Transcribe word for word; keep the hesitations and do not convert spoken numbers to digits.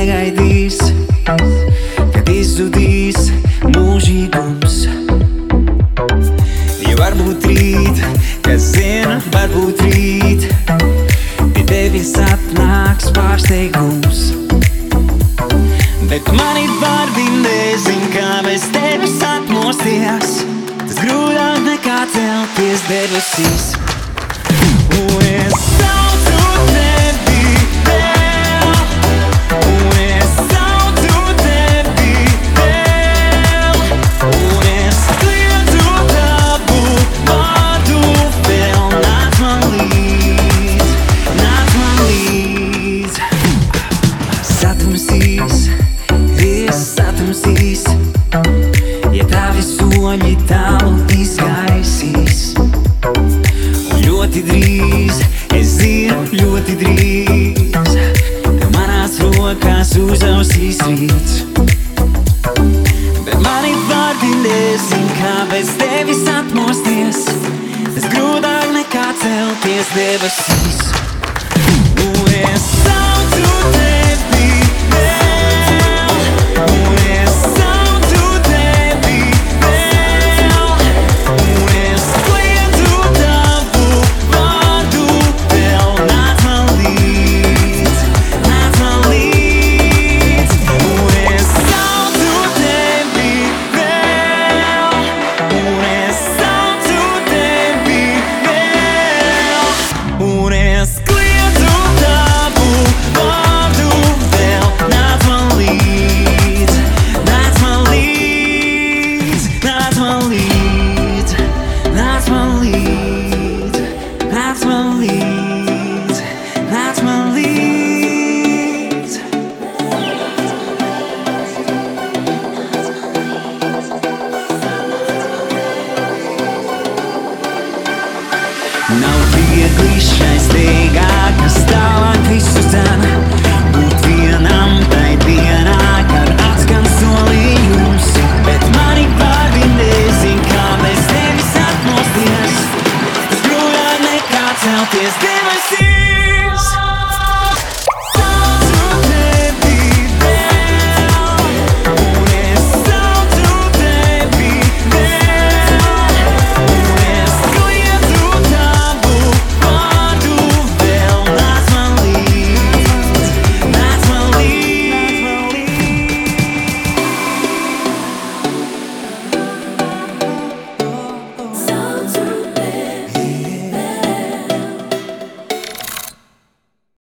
negaidīs, kad izzudīs mūžīgums. Ja varbūt rīt, kas zina, varbūt rīt pie tevis atnāks pārsteigums. Bet mani vārdi nezin, kā bez tevis atmosties. Tas grūtāk nekā celties debesīs. Un es saucu tevi vēl, un es saucu tevi vēl, un es kliedzu tavu vārdu vēl. Nāc man līdz, nāc man līdz. Satumsīs, viss satumsīs, ja tavi soļi tālu izgaisīs. Ļoti drīz, es zinu, ļoti drīz, ka manās rokās uzausīs rīts. Bet mani vārdi nezin, kā bez tevis atmosties. Tas grūtāk nekā celties debesīs. Un es saucu tevi vēl, un es saucu tevi vēl, un es kliedzu tavu vārdu vēl. Nāc man līdz, nāc man līdz. Un es saucu tevi vēl, un es saucu tevi vēl, un es kliedzu tavu vārdu vēl. Nāc man līdz, nāc man līdz, nāc man līdz, nāc man līdz, nāc man līdz, nāc man līdz. Nav viegli šai steigā, kas tālāk visu dzena.